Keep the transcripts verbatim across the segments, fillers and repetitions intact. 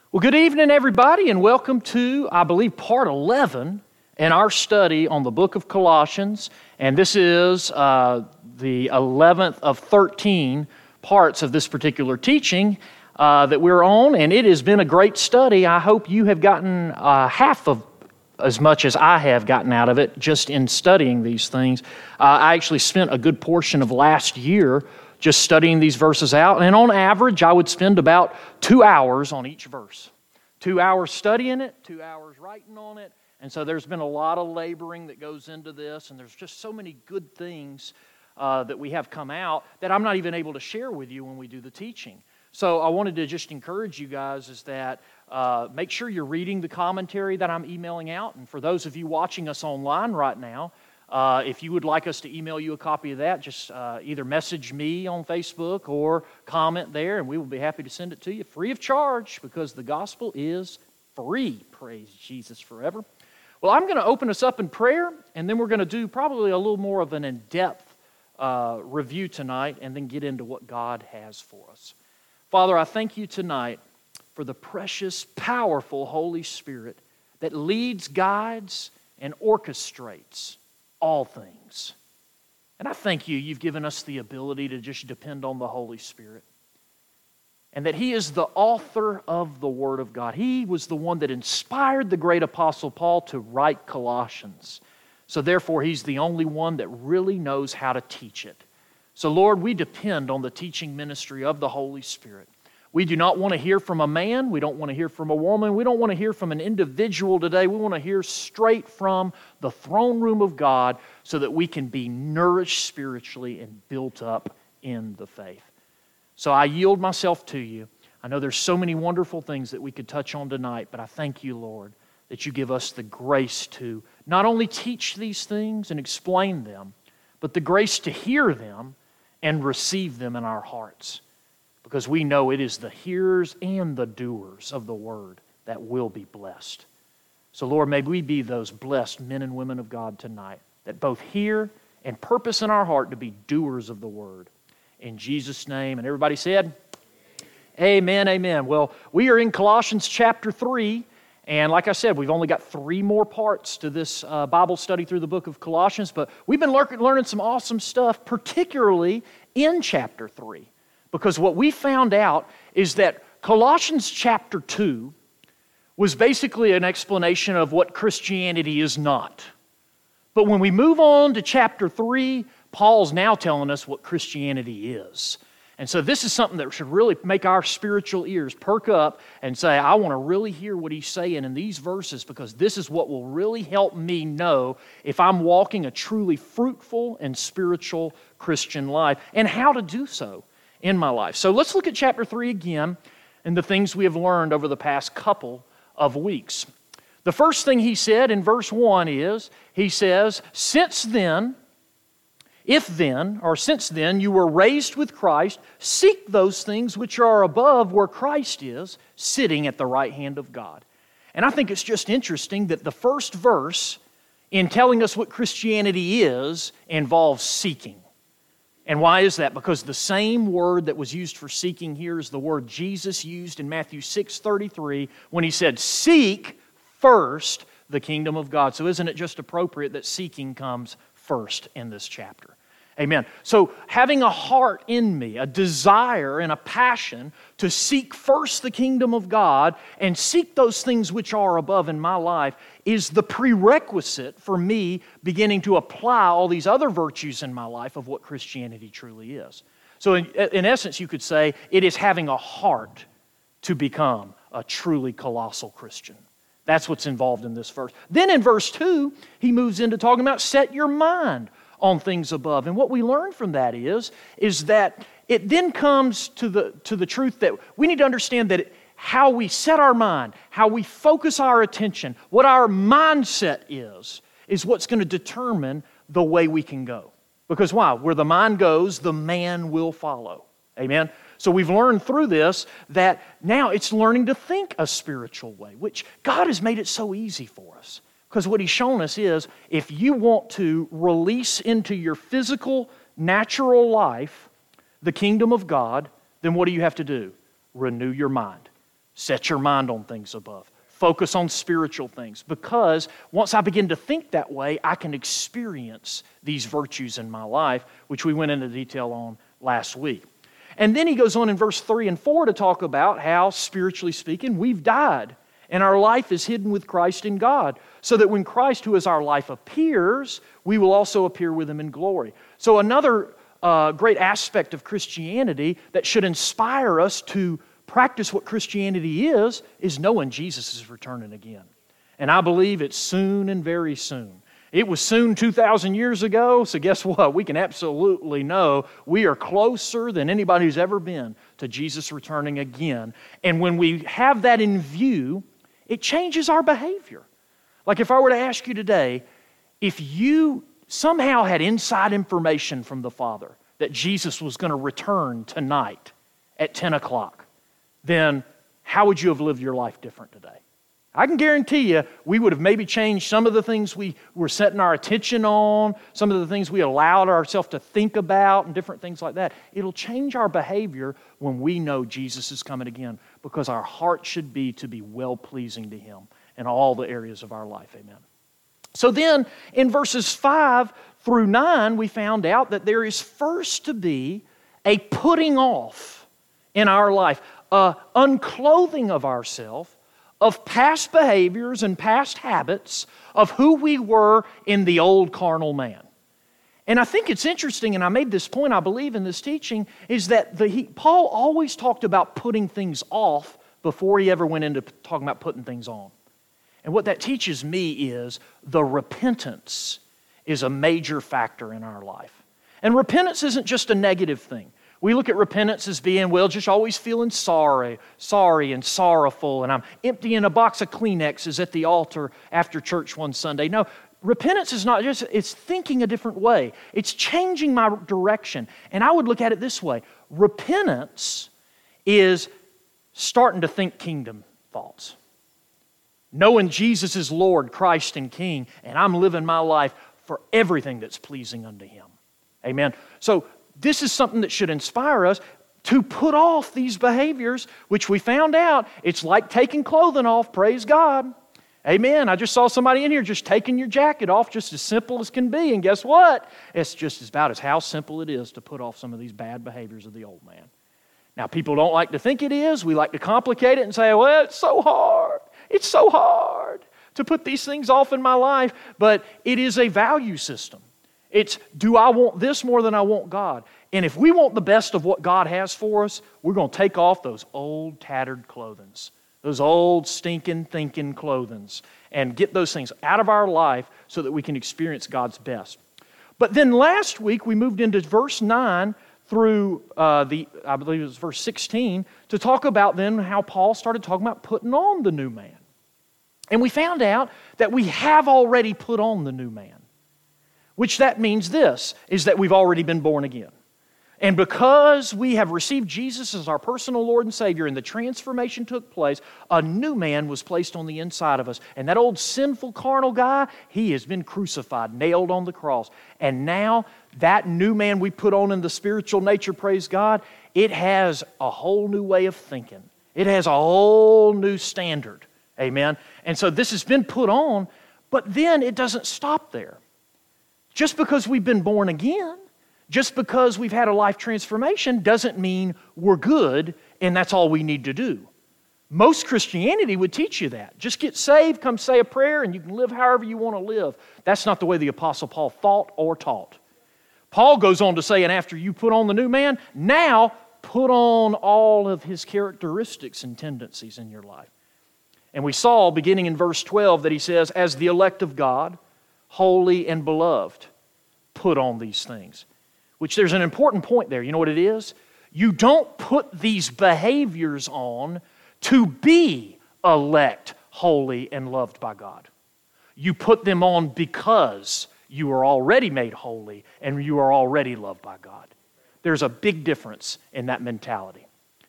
Well, good evening, everybody, and welcome to, I believe, part eleven in our study on the book of Colossians. And this is uh, the eleventh of thirteen parts of this particular teaching uh, that we're on, and it has been a great study. I hope you have gotten uh, half of as much as I have gotten out of it just in studying these things. Uh, I actually spent a good portion of last year just studying these verses out. And on average, I would spend about two hours on each verse. Two hours studying it, two hours writing on it. And so there's been a lot of laboring that goes into this, and there's just so many good things uh, that we have come out that I'm not even able to share with you when we do the teaching. So I wanted to just encourage you guys is that uh, make sure you're reading the commentary that I'm emailing out. And for those of you watching us online right now, Uh, if you would like us to email you a copy of that, just uh, either message me on Facebook or comment there, and we will be happy to send it to you free of charge because the gospel is free. Praise Jesus forever. Well, I'm going to open us up in prayer, and then we're going to do probably a little more of an in-depth uh, review tonight and then get into what God has for us. Father, I thank you tonight for the precious, powerful Holy Spirit that leads, guides, and orchestrates all things. And I thank you, you've given us the ability to just depend on the Holy Spirit. And that He is the author of the Word of God. He was the one that inspired the great Apostle Paul to write Colossians. So therefore, He's the only one that really knows how to teach it. So Lord, we depend on the teaching ministry of the Holy Spirit. We do not want to hear from a man. We don't want to hear from a woman. We don't want to hear from an individual today. We want to hear straight from the throne room of God so that we can be nourished spiritually and built up in the faith. So I yield myself to you. I know there's so many wonderful things that we could touch on tonight, but I thank you, Lord, that you give us the grace to not only teach these things and explain them, but the grace to hear them and receive them in our hearts. Because we know it is the hearers and the doers of the Word that will be blessed. So Lord, may we be those blessed men and women of God tonight that both hear and purpose in our heart to be doers of the Word. In Jesus' name, and everybody said, amen, amen. Well, we are in Colossians chapter three, and like I said, we've only got three more parts to this uh, Bible study through the book of Colossians, but we've been lear- learning some awesome stuff, particularly in chapter three. Because what we found out is that Colossians chapter two was basically an explanation of what Christianity is not. But when we move on to chapter three, Paul's now telling us what Christianity is. And so this is something that should really make our spiritual ears perk up and say, I want to really hear what he's saying in these verses because this is what will really help me know if I'm walking a truly fruitful and spiritual Christian life and how to do so in my life. So let's look at chapter three again and the things we have learned over the past couple of weeks. The first thing he said in verse one is, he says, Since then, if then, or since then, you were raised with Christ, seek those things which are above where Christ is, sitting at the right hand of God. And I think it's just interesting that the first verse in telling us what Christianity is involves seeking. And why is that? Because the same word that was used for seeking here is the word Jesus used in Matthew six thirty-three when He said, Seek first the kingdom of God. So isn't it just appropriate that seeking comes first in this chapter? Amen. So having a heart in me, a desire and a passion to seek first the kingdom of God and seek those things which are above in my life is the prerequisite for me beginning to apply all these other virtues in my life of what Christianity truly is. So in, in essence, you could say it is having a heart to become a truly colossal Christian. That's what's involved in this verse. Then in verse two, he moves into talking about set your mind on things above. And what we learn from that is, is that it then comes to the, to the truth that we need to understand that it, how we set our mind, how we focus our attention, what our mindset is, is what's going to determine the way we can go. Because why? Where the mind goes, the man will follow. Amen? So we've learned through this that now it's learning to think a spiritual way, which God has made it so easy for us. Because what He's shown us is, if you want to release into your physical, natural life the kingdom of God, then what do you have to do? Renew your mind. Set your mind on things above. Focus on spiritual things, because once I begin to think that way, I can experience these virtues in my life, which we went into detail on last week. And then he goes on in verse three and four to talk about how, spiritually speaking, we've died, and our life is hidden with Christ in God, so that when Christ, who is our life, appears, we will also appear with Him in glory. So another uh, great aspect of Christianity that should inspire us to practice what Christianity is, is knowing Jesus is returning again. And I believe it's soon and very soon. It was soon two thousand years ago, so guess what? We can absolutely know we are closer than anybody who's ever been to Jesus returning again. And when we have that in view, it changes our behavior. Like if I were to ask you today, if you somehow had inside information from the Father that Jesus was going to return tonight at ten o'clock, then how would you have lived your life different today? I can guarantee you we would have maybe changed some of the things we were setting our attention on, some of the things we allowed ourselves to think about and different things like that. It'll change our behavior when we know Jesus is coming again, because our heart should be to be well-pleasing to Him in all the areas of our life. Amen. So then in verses five through nine, we found out that there is first to be a putting off in our life, a unclothing of ourselves, of past behaviors and past habits of who we were in the old carnal man. And I think it's interesting, and I made this point, I believe, in this teaching, is that the, he, Paul always talked about putting things off before he ever went into talking about putting things on. And what that teaches me is the repentance is a major factor in our life. And repentance isn't just a negative thing. We look at repentance as being, well, just always feeling sorry, sorry and sorrowful, and I'm emptying a box of Kleenexes at the altar after church one Sunday. No, repentance is not just, it's thinking a different way. It's changing my direction. And I would look at it this way. Repentance is starting to think kingdom thoughts. Knowing Jesus is Lord, Christ, and King, and I'm living my life for everything that's pleasing unto Him. Amen. So this is something that should inspire us to put off these behaviors, which we found out it's like taking clothing off. Praise God. Amen. I just saw somebody in here just taking your jacket off, just as simple as can be. And guess what? It's just about as how simple it is to put off some of these bad behaviors of the old man. Now, people don't like to think it is. We like to complicate it and say, well, it's so hard. It's so hard to put these things off in my life. But it is a value system. It's, do I want this more than I want God? And if we want the best of what God has for us, we're going to take off those old tattered clothings, those old stinking thinking clothings, and get those things out of our life so that we can experience God's best. But then last week we moved into verse nine through uh, the, I believe it was verse sixteen, to talk about then how Paul started talking about putting on the new man. And we found out that we have already put on the new man. Which that means this, is that we've already been born again. And because we have received Jesus as our personal Lord and Savior and the transformation took place, a new man was placed on the inside of us. And that old sinful carnal guy, he has been crucified, nailed on the cross. And now that new man we put on in the spiritual nature, praise God, it has a whole new way of thinking. It has a whole new standard. Amen. And so this has been put on, but then it doesn't stop there. Just because we've been born again, just because we've had a life transformation, doesn't mean we're good and that's all we need to do. Most Christianity would teach you that. Just get saved, come say a prayer, and you can live however you want to live. That's not the way the Apostle Paul thought or taught. Paul goes on to say, and after you put on the new man, now put on all of his characteristics and tendencies in your life. And we saw, beginning in verse twelve, that he says, as the elect of God, holy and beloved, put on these things. Which there's an important point there. You know what it is? You don't put these behaviors on to be elect, holy, and loved by God. You put them on because you are already made holy and you are already loved by God. There's a big difference in that mentality.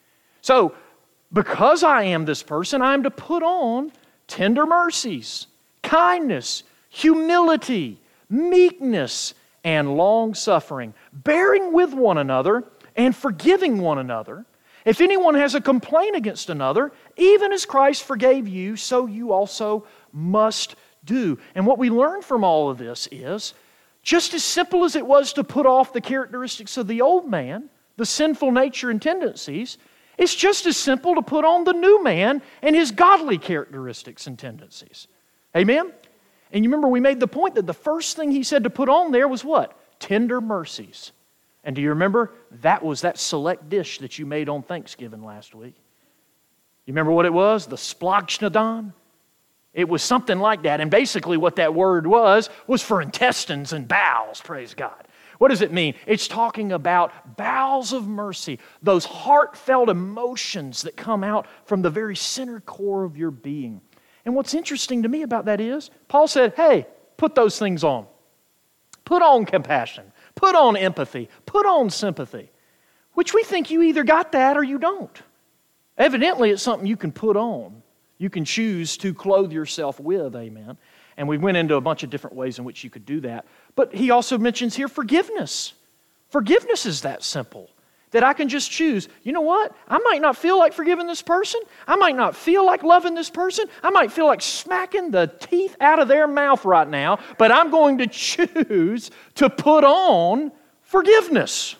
So, because I am this person, I am to put on tender mercies, kindness, humility, meekness, and long-suffering, bearing with one another and forgiving one another. If anyone has a complaint against another, even as Christ forgave you, so you also must do. And what we learn from all of this is, just as simple as it was to put off the characteristics of the old man, the sinful nature and tendencies, it's just as simple to put on the new man and his godly characteristics and tendencies. Amen? And you remember we made the point that the first thing he said to put on there was what? Tender mercies. And do you remember? That was that select dish that you made on Thanksgiving last week. You remember what it was? The splagschnadan? It was something like that. And basically what that word was, was for intestines and bowels, praise God. What does it mean? It's talking about bowels of mercy, those heartfelt emotions that come out from the very center core of your being. And what's interesting to me about that is, Paul said, hey, put those things on. Put on compassion. Put on empathy. Put on sympathy. Which we think you either got that or you don't. Evidently, it's something you can put on. You can choose to clothe yourself with, amen. And we went into a bunch of different ways in which you could do that. But he also mentions here forgiveness. Forgiveness is that simple. That I can just choose, you know what? I might not feel like forgiving this person. I might not feel like loving this person. I might feel like smacking the teeth out of their mouth right now. But I'm going to choose to put on forgiveness.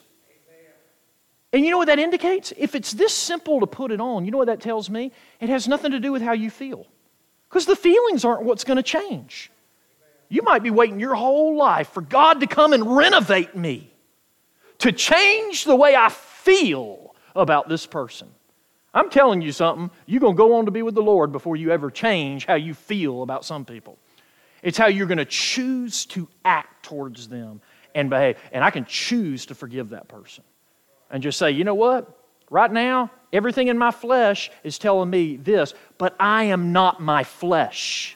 And you know what that indicates? If it's this simple to put it on, you know what that tells me? It has nothing to do with how you feel. Because the feelings aren't what's going to change. You might be waiting your whole life for God to come and renovate me, to change the way I feel about this person. I'm telling you something, you're going to go on to be with the Lord before you ever change how you feel about some people. It's how you're going to choose to act towards them and behave. And I can choose to forgive that person. And just say, you know what? Right now, everything in my flesh is telling me this, but I am not my flesh.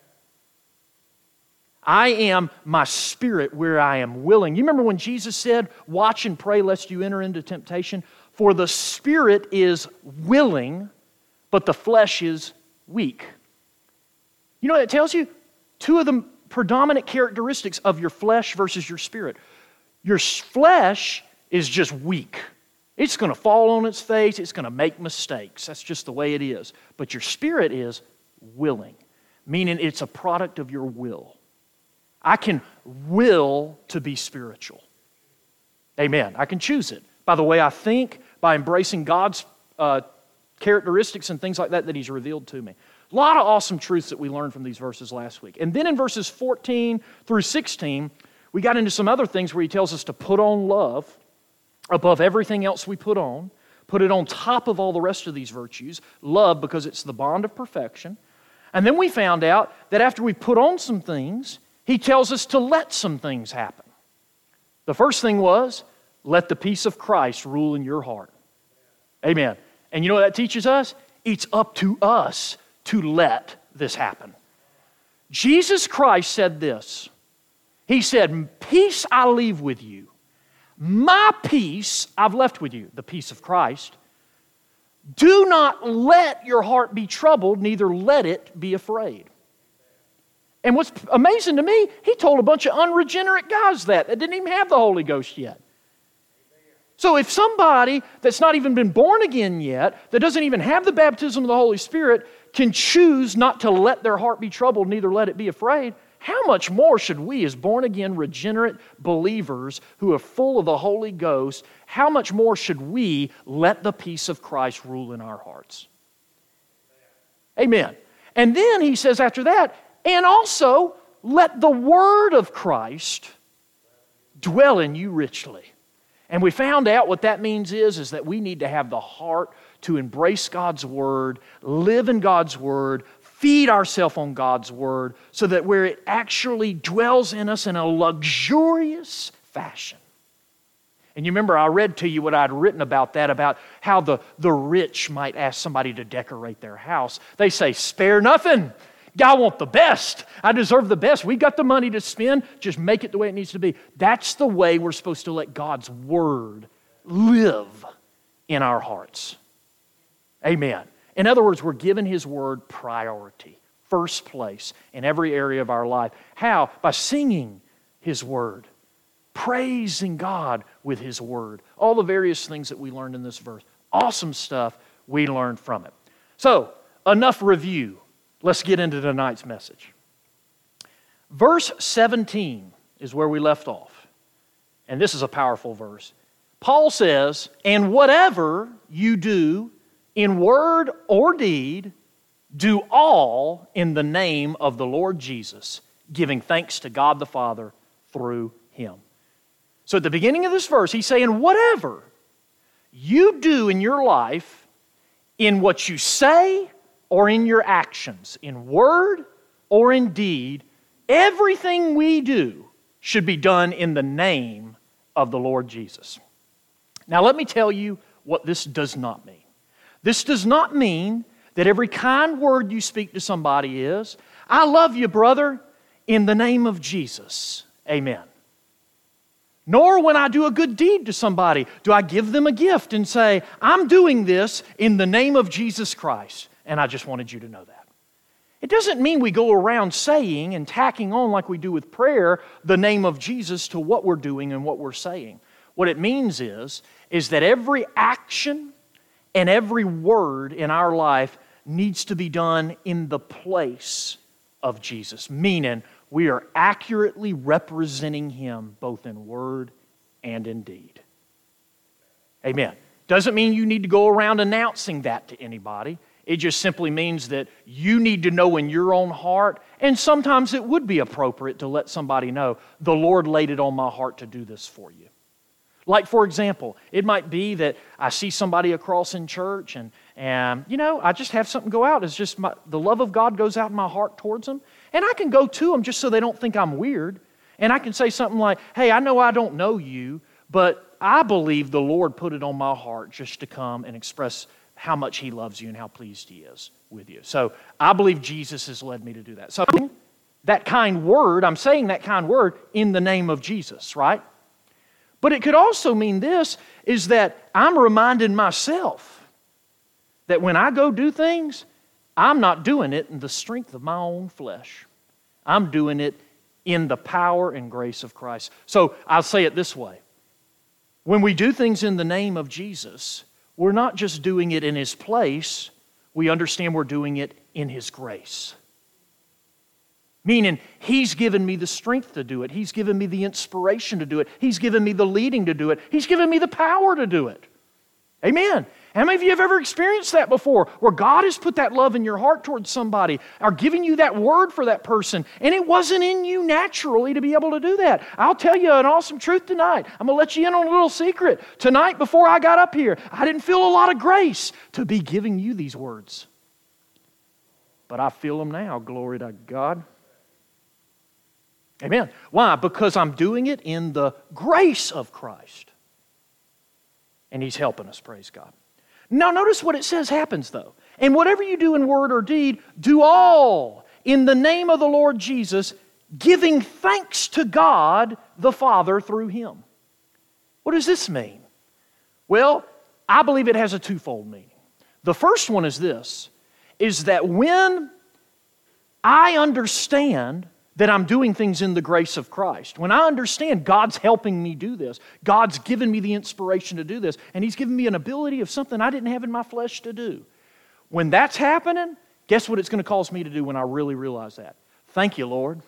I am my spirit where I am willing. You remember when Jesus said, watch and pray lest you enter into temptation? For the spirit is willing, but the flesh is weak. You know what it tells you? Two of the predominant characteristics of your flesh versus your spirit. Your flesh is just weak. It's going to fall on its face. It's going to make mistakes. That's just the way it is. But your spirit is willing, meaning it's a product of your will. I can will to be spiritual. Amen. I can choose it by the way I think, by embracing God's uh, characteristics and things like that that He's revealed to me. A lot of awesome truths that we learned from these verses last week. And then in verses fourteen through sixteen, we got into some other things where He tells us to put on love above everything else we put on, put it on top of all the rest of these virtues, love because it's the bond of perfection. And then we found out that after we put on some things, He tells us to let some things happen. The first thing was, let the peace of Christ rule in your heart. Amen. And you know what that teaches us? It's up to us to let this happen. Jesus Christ said this. He said, peace I leave with you. My peace I've left with you, the peace of Christ. Do not let your heart be troubled, neither let it be afraid. And what's amazing to me, He told a bunch of unregenerate guys that, that didn't even have the Holy Ghost yet. So if somebody that's not even been born again yet, that doesn't even have the baptism of the Holy Spirit, can choose not to let their heart be troubled, neither let it be afraid, how much more should we as born-again, regenerate believers who are full of the Holy Ghost, how much more should we let the peace of Christ rule in our hearts? Amen. And then He says after that, and also let the word of Christ dwell in you richly. And we found out what that means is, is that we need to have the heart to embrace God's word, live in God's word, feed ourselves on God's word so that where it actually dwells in us in a luxurious fashion. And you remember I read to you what I'd written about that, about how the, the rich might ask somebody to decorate their house. They say, spare nothing. I want the best. I deserve the best. We got the money to spend. Just make it the way it needs to be. That's the way we're supposed to let God's word live in our hearts. Amen. In other words, we're giving His word priority, first place in every area of our life. How? By singing His word, praising God with His word. All the various things that we learned in this verse. Awesome stuff we learned from it. So, enough review. Let's get into tonight's message. Verse seventeen is where we left off. And this is a powerful verse. Paul says, "And whatever you do in word or deed, do all in the name of the Lord Jesus, giving thanks to God the Father through Him." So at the beginning of this verse, he's saying, whatever you do in your life, in what you say or in your actions, in word or in deed, everything we do should be done in the name of the Lord Jesus. Now let me tell you what this does not mean. This does not mean that every kind word you speak to somebody is, "I love you, brother, in the name of Jesus. Amen." Nor when I do a good deed to somebody, do I give them a gift and say, "I'm doing this in the name of Jesus Christ." And I just wanted you to know that. It doesn't mean we go around saying and tacking on like we do with prayer the name of Jesus to what we're doing and what we're saying. What it means is, is that every action and every word in our life needs to be done in the place of Jesus, meaning we are accurately representing Him both in word and in deed. Amen. Doesn't mean you need to go around announcing that to anybody. It just simply means that you need to know in your own heart, and sometimes it would be appropriate to let somebody know, the Lord laid it on my heart to do this for you. Like, for example, it might be that I see somebody across in church and, and you know, I just have something go out. It's just my, the love of God goes out in my heart towards them. And I can go to them just so they don't think I'm weird. And I can say something like, "Hey, I know I don't know you, but I believe the Lord put it on my heart just to come and express how much He loves you and how pleased He is with you. So I believe Jesus has led me to do that." So that kind word, I'm saying that kind word in the name of Jesus, right? But it could also mean this, is that I'm reminding myself that when I go do things, I'm not doing it in the strength of my own flesh. I'm doing it in the power and grace of Christ. So I'll say it this way. When we do things in the name of Jesus, we're not just doing it in His place, we understand we're doing it in His grace. Meaning, He's given me the strength to do it. He's given me the inspiration to do it. He's given me the leading to do it. He's given me the power to do it. Amen. How many of you have ever experienced that before? Where God has put that love in your heart towards somebody, or giving you that word for that person, and it wasn't in you naturally to be able to do that. I'll tell you an awesome truth tonight. I'm going to let you in on a little secret. Tonight, before I got up here, I didn't feel a lot of grace to be giving you these words. But I feel them now. Glory to God. Amen. Why? Because I'm doing it in the grace of Christ. And He's helping us, praise God. Now notice what it says happens though. And whatever you do in word or deed, do all in the name of the Lord Jesus, giving thanks to God the Father through Him. What does this mean? Well, I believe it has a twofold meaning. The first one is this, is that when I understand that I'm doing things in the grace of Christ, when I understand God's helping me do this, God's given me the inspiration to do this, and He's given me an ability of something I didn't have in my flesh to do. When that's happening, guess what it's going to cause me to do when I really realize that? Thank you, Lord.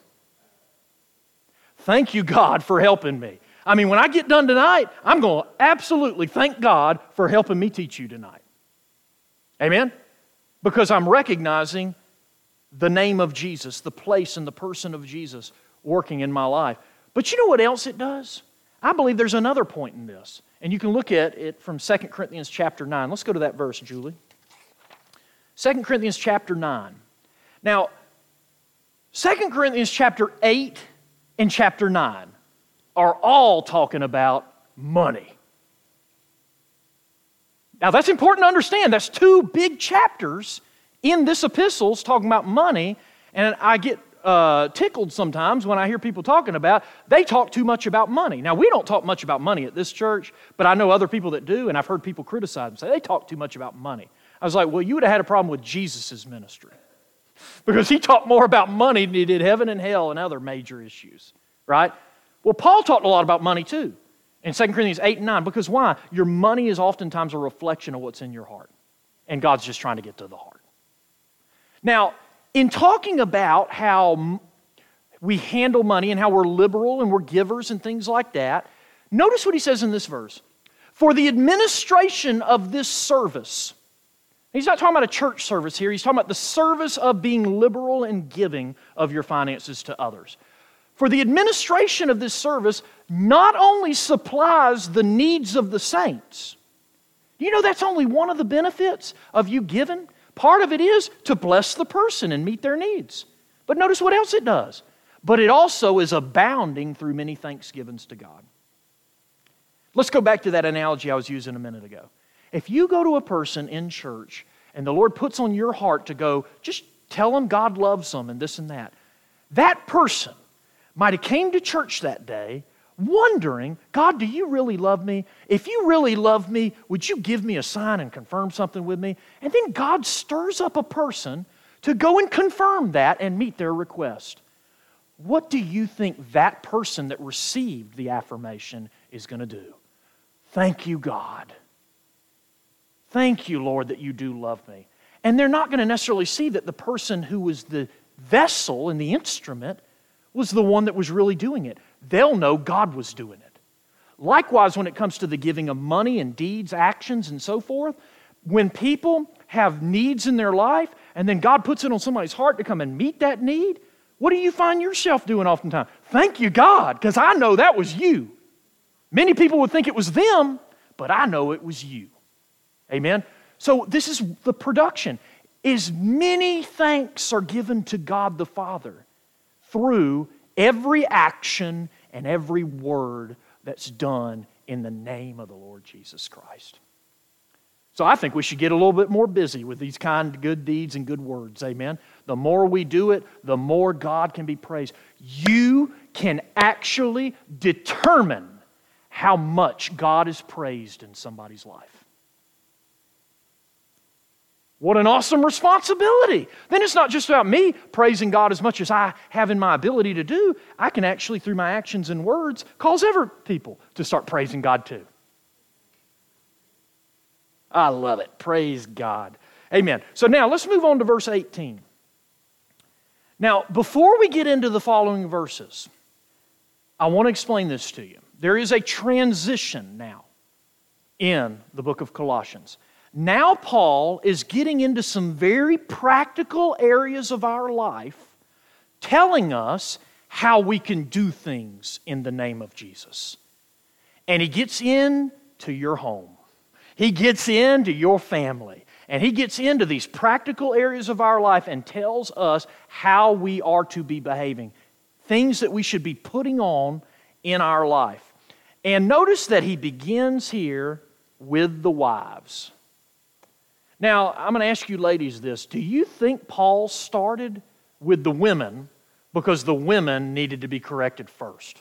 Thank you, God, for helping me. I mean, when I get done tonight, I'm going to absolutely thank God for helping me teach you tonight. Amen? Because I'm recognizing the name of Jesus, the place and the person of Jesus working in my life. But you know what else it does? I believe there's another point in this. And you can look at it from Second Corinthians chapter nine. Let's go to that verse, Julie. Second Corinthians chapter nine. Now, Second Corinthians chapter eight and chapter nine are all talking about money. Now, that's important to understand. That's two big chapters in this epistle talking about money, and I get uh, tickled sometimes when I hear people talking about, they talk too much about money. Now, we don't talk much about money at this church, but I know other people that do, and I've heard people criticize them, say they talk too much about money. I was like, well, you would have had a problem with Jesus' ministry, because He talked more about money than He did heaven and hell and other major issues, right? Well, Paul talked a lot about money too. In Second Corinthians eight and nine. Because why? Your money is oftentimes a reflection of what's in your heart. And God's just trying to get to the heart. Now, in talking about how we handle money and how we're liberal and we're givers and things like that, notice what he says in this verse. For the administration of this service. He's not talking about a church service here. He's talking about the service of being liberal and giving of your finances to others. For the administration of this service not only supplies the needs of the saints. You know that's only one of the benefits of you giving. Part of it is to bless the person and meet their needs. But notice what else it does. But it also is abounding through many thanksgivings to God. Let's go back to that analogy I was using a minute ago. If you go to a person in church and the Lord puts on your heart to go, just tell them God loves them and this and that, that person might have came to church that day wondering, God, do you really love me? If you really love me, would you give me a sign and confirm something with me? And then God stirs up a person to go and confirm that and meet their request. What do you think that person that received the affirmation is going to do? Thank you, God. Thank you, Lord, that you do love me. And they're not going to necessarily see that the person who was the vessel and the instrument was the one that was really doing it. They'll know God was doing it. Likewise, when it comes to the giving of money and deeds, actions, and so forth, when people have needs in their life and then God puts it on somebody's heart to come and meet that need, what do you find yourself doing oftentimes? Thank you, God, because I know that was you. Many people would think it was them, but I know it was you. Amen? So this is the production. As many thanks are given to God the Father through every action and every word that's done in the name of the Lord Jesus Christ. So I think we should get a little bit more busy with these kind of good deeds and good words. Amen? The more we do it, the more God can be praised. You can actually determine how much God is praised in somebody's life. What an awesome responsibility. Then it's not just about me praising God as much as I have in my ability to do. I can actually, through my actions and words, cause other people to start praising God too. I love it. Praise God. Amen. So now let's move on to verse eighteen. Now, before we get into the following verses, I want to explain this to you. There is a transition now in the book of Colossians. Now Paul is getting into some very practical areas of our life, telling us how we can do things in the name of Jesus. And he gets into your home. He gets into your family. And he gets into these practical areas of our life and tells us how we are to be behaving. Things that we should be putting on in our life. And notice that he begins here with the wives. Now, I'm going to ask you ladies this. Do you think Paul started with the women because the women needed to be corrected first?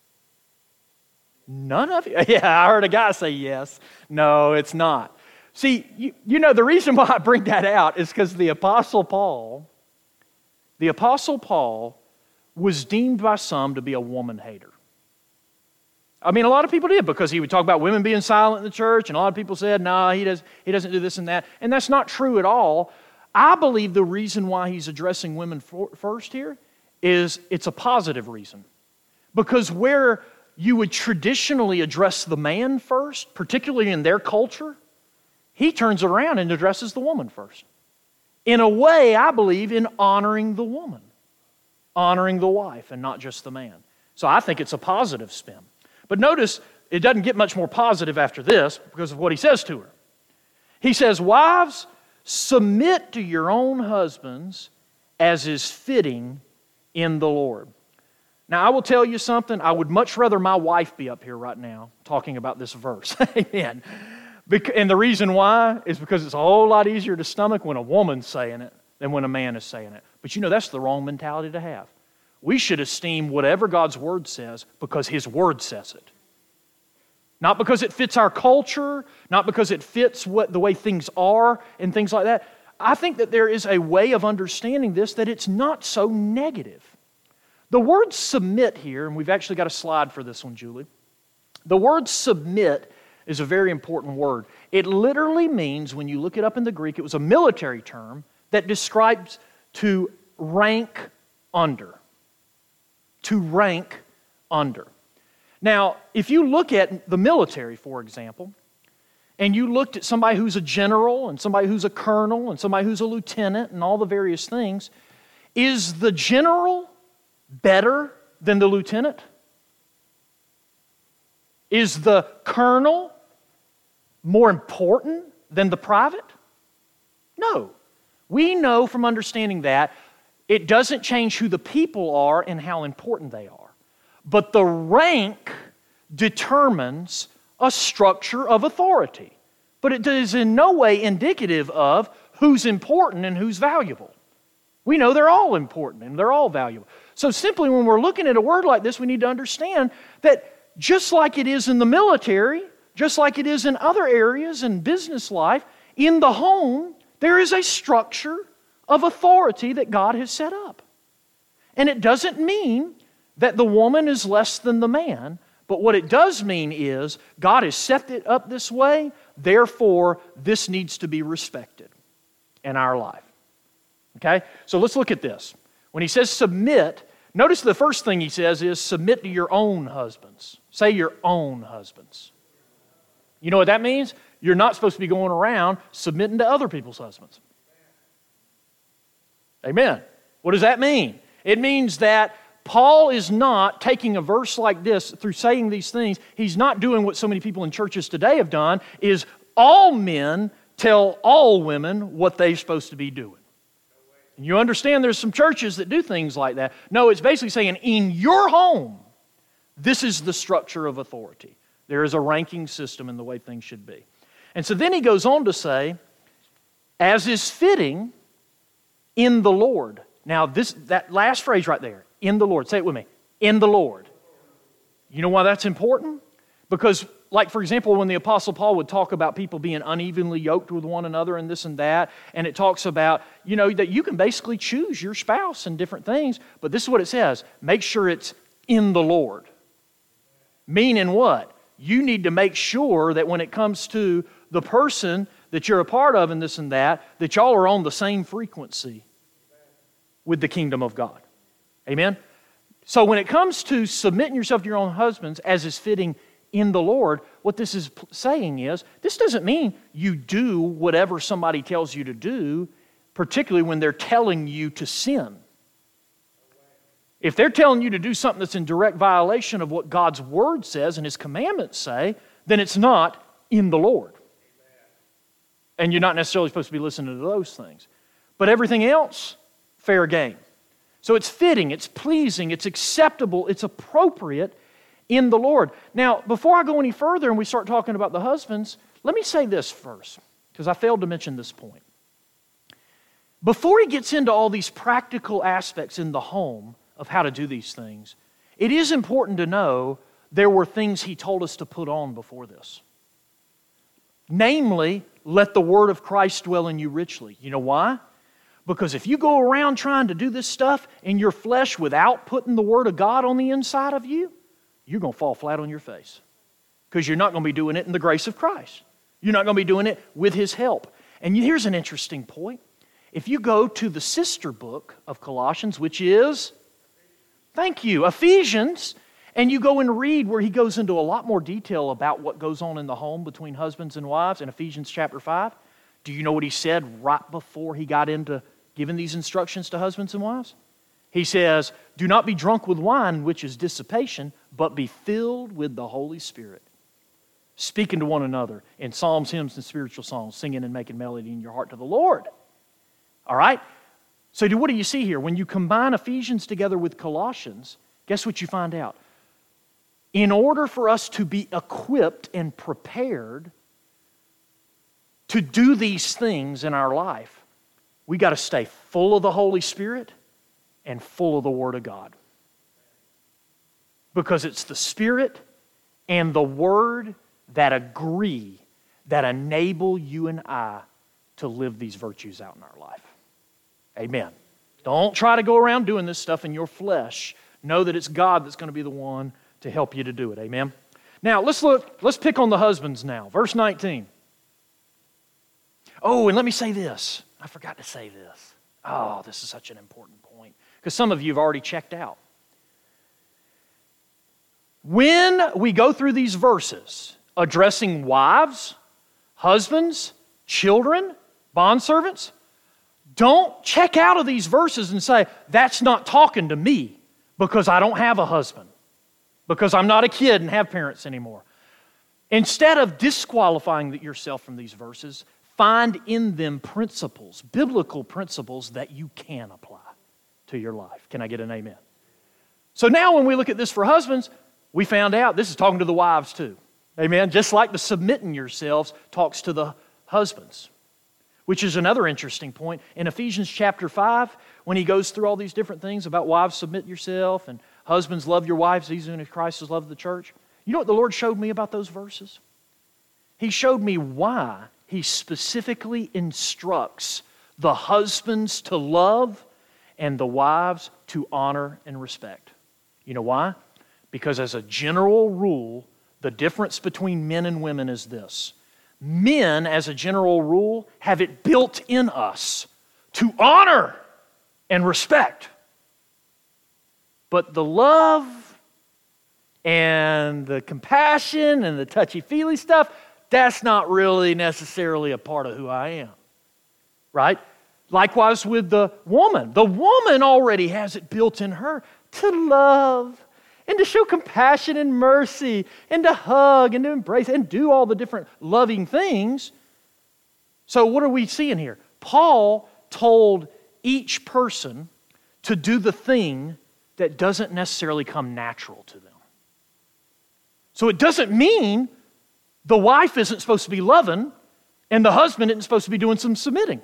None of you? Yeah, I heard a guy say yes. No, it's not. See, you, you know, the reason why I bring that out is because the Apostle Paul, the Apostle Paul was deemed by some to be a woman hater. I mean, a lot of people did because he would talk about women being silent in the church, and a lot of people said, no, nah, he, does, he doesn't do this and that. And that's not true at all. I believe the reason why he's addressing women for, first here is it's a positive reason. Because where you would traditionally address the man first, particularly in their culture, he turns around and addresses the woman first. In a way, I believe, in honoring the woman, honoring the wife, and not just the man. So I think it's a positive spin. But notice, it doesn't get much more positive after this because of what he says to her. He says, wives, submit to your own husbands as is fitting in the Lord. Now, I will tell you something. I would much rather my wife be up here right now talking about this verse. Amen. And the reason why is because it's a whole lot easier to stomach when a woman's saying it than when a man is saying it. But you know, that's the wrong mentality to have. We should esteem whatever God's Word says because His Word says it. Not because it fits our culture, not because it fits what the way things are and things like that. I think that there is a way of understanding this that it's not so negative. The word submit here, and we've actually got a slide for this one, Julie. The word submit is a very important word. It literally means, when you look it up in the Greek, it was a military term that describes to rank under. To rank under. Now, if you look at the military, for example, and you looked at somebody who's a general and somebody who's a colonel and somebody who's a lieutenant and all the various things, is the general better than the lieutenant? Is the colonel more important than the private? No. We know from understanding that it doesn't change who the people are and how important they are. But the rank determines a structure of authority. But it is in no way indicative of who's important and who's valuable. We know they're all important and they're all valuable. So simply when we're looking at a word like this, we need to understand that just like it is in the military, just like it is in other areas in business life, in the home, there is a structure of authority that God has set up. And it doesn't mean that the woman is less than the man, but what it does mean is God has set it up this way, therefore this needs to be respected in our life. Okay? So let's look at this. When he says submit, notice the first thing he says is submit to your own husbands. Say your own husbands. You know what that means? You're not supposed to be going around submitting to other people's husbands. Amen. What does that mean? It means that Paul is not taking a verse like this through saying these things. He's not doing what so many people in churches today have done, is all men tell all women what they're supposed to be doing. And you understand there's some churches that do things like that. No, it's basically saying in your home, this is the structure of authority. There is a ranking system in the way things should be. And so then he goes on to say, as is fitting in the Lord. Now, this that last phrase right there, in the Lord. Say it with me. In the Lord. You know why that's important? Because, like, for example, when the Apostle Paul would talk about people being unevenly yoked with one another and this and that, and it talks about, you know, that you can basically choose your spouse and different things, but this is what it says. Make sure it's in the Lord. Meaning what? You need to make sure that when it comes to the person that you're a part of and this and that, that y'all are on the same frequency with the kingdom of God. Amen? So when it comes to submitting yourself to your own husbands as is fitting in the Lord, what this is saying is, this doesn't mean you do whatever somebody tells you to do, particularly when they're telling you to sin. If they're telling you to do something that's in direct violation of what God's Word says and His commandments say, then it's not in the Lord. And you're not necessarily supposed to be listening to those things. But everything else, fair game. So it's fitting, it's pleasing, it's acceptable, it's appropriate in the Lord. Now, before I go any further and we start talking about the husbands, let me say this first, because I failed to mention this point. Before he gets into all these practical aspects in the home of how to do these things, it is important to know there were things he told us to put on before this. Namely, let the word of Christ dwell in you richly. You know why? Because if you go around trying to do this stuff in your flesh without putting the word of God on the inside of you, you're going to fall flat on your face. Because you're not going to be doing it in the grace of Christ. You're not going to be doing it with His help. And here's an interesting point. If you go to the sister book of Colossians, which is, thank you, Ephesians, and you go and read where he goes into a lot more detail about what goes on in the home between husbands and wives in Ephesians chapter five. Do you know what he said right before he got into giving these instructions to husbands and wives? He says, do not be drunk with wine, which is dissipation, but be filled with the Holy Spirit, speaking to one another in psalms, hymns, and spiritual songs, singing and making melody in your heart to the Lord. All right? So what do you see here? When you combine Ephesians together with Colossians, guess what you find out? In order for us to be equipped and prepared to do these things in our life, we got to stay full of the Holy Spirit and full of the Word of God. Because it's the Spirit and the Word that agree, that enable you and I to live these virtues out in our life. Amen. Don't try to go around doing this stuff in your flesh. Know that it's God that's going to be the one to help you to do it. Amen. Now, let's look, let's pick on the husbands now. Verse nineteen. Oh, and let me say this. I forgot to say this. Oh, this is such an important point. Because some of you have already checked out. When we go through these verses addressing wives, husbands, children, bondservants, don't check out of these verses and say, that's not talking to me because I don't have a husband, because I'm not a kid and have parents anymore. Instead of disqualifying yourself from these verses, find in them principles, biblical principles that you can apply to your life. Can I get an amen? So now when we look at this for husbands, we found out this is talking to the wives too. Amen? Just like the submitting yourselves talks to the husbands. Which is another interesting point. In Ephesians chapter five, when he goes through all these different things about wives, submit yourself, and husbands, love your wives, even as Christ has loved the church. You know what the Lord showed me about those verses? He showed me why he specifically instructs the husbands to love and the wives to honor and respect. You know why? Because as a general rule, the difference between men and women is this. Men, as a general rule, have it built in us to honor and respect. But the love and the compassion and the touchy-feely stuff, that's not really necessarily a part of who I am. Right? Likewise with the woman. The woman already has it built in her to love and to show compassion and mercy, and to hug and to embrace and do all the different loving things. So what are we seeing here? Paul told each person to do the thing that doesn't necessarily come natural to them. So it doesn't mean the wife isn't supposed to be loving and the husband isn't supposed to be doing some submitting.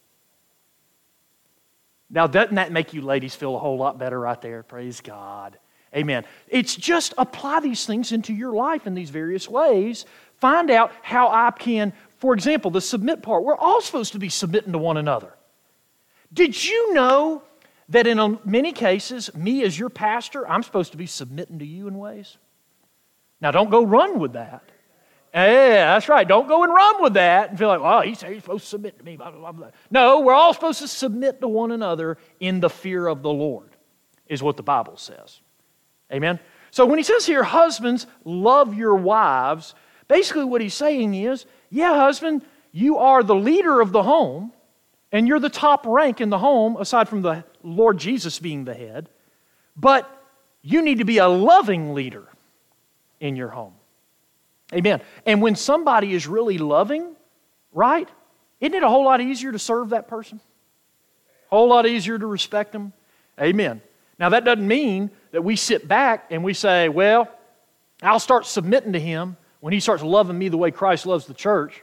Now, doesn't that make you ladies feel a whole lot better right there? Praise God. Amen. It's just apply these things into your life in these various ways. Find out how I can, for example, the submit part. We're all supposed to be submitting to one another. Did you know that in many cases, me as your pastor, I'm supposed to be submitting to you in ways? Now, don't go run with that. Yeah, that's right. Don't go and run with that and feel like, well, he's, he's supposed to submit to me. Blah, blah, blah. No, we're all supposed to submit to one another in the fear of the Lord, is what the Bible says. Amen? So when he says here, husbands, love your wives, basically what he's saying is, yeah, husband, you are the leader of the home, and you're the top rank in the home, aside from the Lord Jesus being the head, but you need to be a loving leader in your home. Amen. And when somebody is really loving, right, isn't it a whole lot easier to serve that person? A whole lot easier to respect them? Amen. Now that doesn't mean that we sit back and we say, well, I'll start submitting to him when he starts loving me the way Christ loves the church.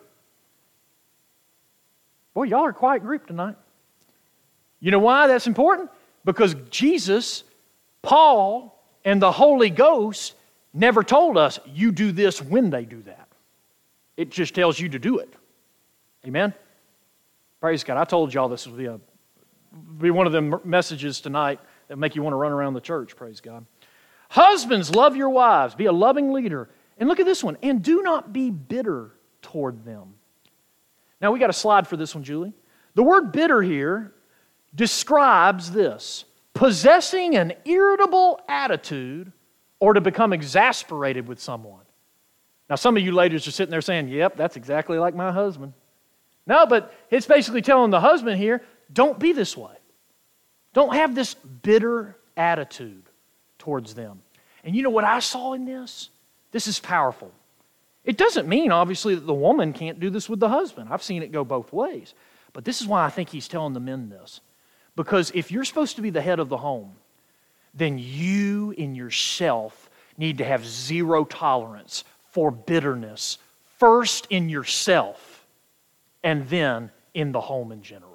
Boy, y'all are a quiet group tonight. You know why that's important? Because Jesus, Paul, and the Holy Ghost never told us you do this when they do that. It just tells you to do it. Amen? Praise God. I told y'all this would be, a, be one of them messages tonight that make you want to run around the church, praise God. Husbands, love your wives. Be a loving leader. And look at this one. And do not be bitter toward them. Now, we got a slide for this one, Julie. The word bitter here describes this. Possessing an irritable attitude or to become exasperated with someone. Now, some of you ladies are sitting there saying, yep, that's exactly like my husband. No, but it's basically telling the husband here, don't be this way. Don't have this bitter attitude towards them. And you know what I saw in this? This is powerful. It doesn't mean, obviously, that the woman can't do this with the husband. I've seen it go both ways. But this is why I think he's telling the men this. Because if you're supposed to be the head of the home, then you in yourself need to have zero tolerance for bitterness, first in yourself, and then in the home in general.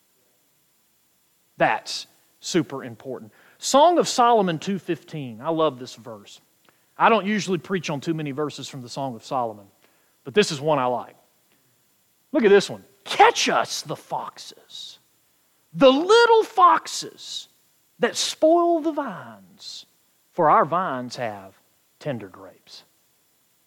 That's super important. Song of Solomon two fifteen. I love this verse. I don't usually preach on too many verses from the Song of Solomon, but this is one I like. Look at this one. Catch us the foxes, the little foxes that spoil the vines, for our vines have tender grapes.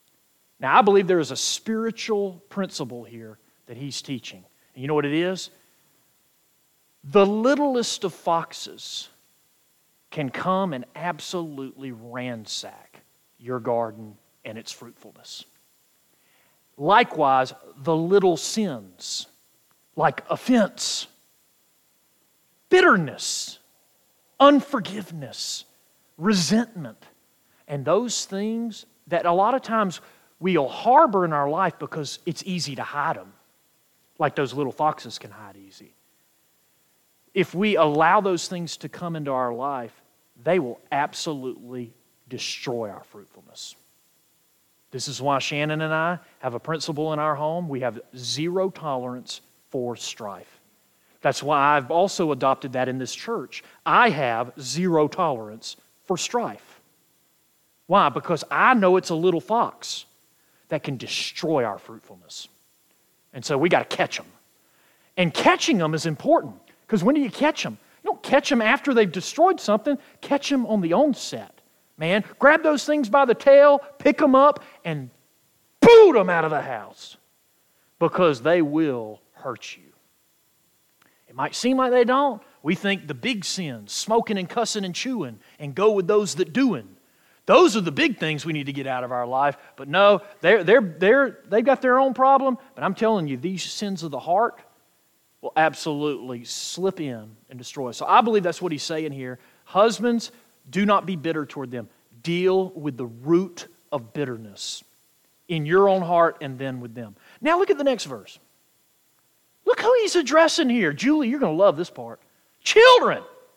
Now, I believe there is a spiritual principle here that he's teaching. And you know what it is? The littlest of foxes can come and absolutely ransack your garden and its fruitfulness. Likewise, the little sins, like offense, bitterness, unforgiveness, resentment, and those things that a lot of times we'll harbor in our life because it's easy to hide them, like those little foxes can hide easy. If we allow those things to come into our life, they will absolutely destroy our fruitfulness. This is why Shannon and I have a principle in our home. We have zero tolerance for strife. That's why I've also adopted that in this church. I have zero tolerance for strife. Why? Because I know it's a little fox that can destroy our fruitfulness. And so we got to catch them. And catching them is important, because when do you catch them? You don't catch them after they've destroyed something. Catch them on the onset. Man, grab those things by the tail, pick them up, and boot them out of the house, because they will hurt you. It might seem like they don't. We think the big sins, smoking and cussing and chewing, and go with those that doing. Those are the big things we need to get out of our life. But no, they're, they're, they're, they've got their own problem. But I'm telling you, these sins of the heart will absolutely slip in and destroy us. So I believe that's what he's saying here. Husbands, do not be bitter toward them. Deal with the root of bitterness in your own heart and then with them. Now look at the next verse. Look who he's addressing here. Julie, you're going to love this part. Children.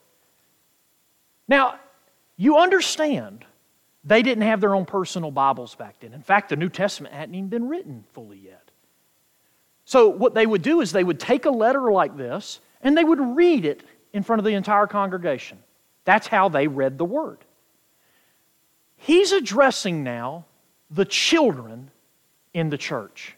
Now, you understand they didn't have their own personal Bibles back then. In fact, the New Testament hadn't even been written fully yet. So what they would do is they would take a letter like this and they would read it in front of the entire congregation. That's how they read the Word. He's addressing now the children in the church.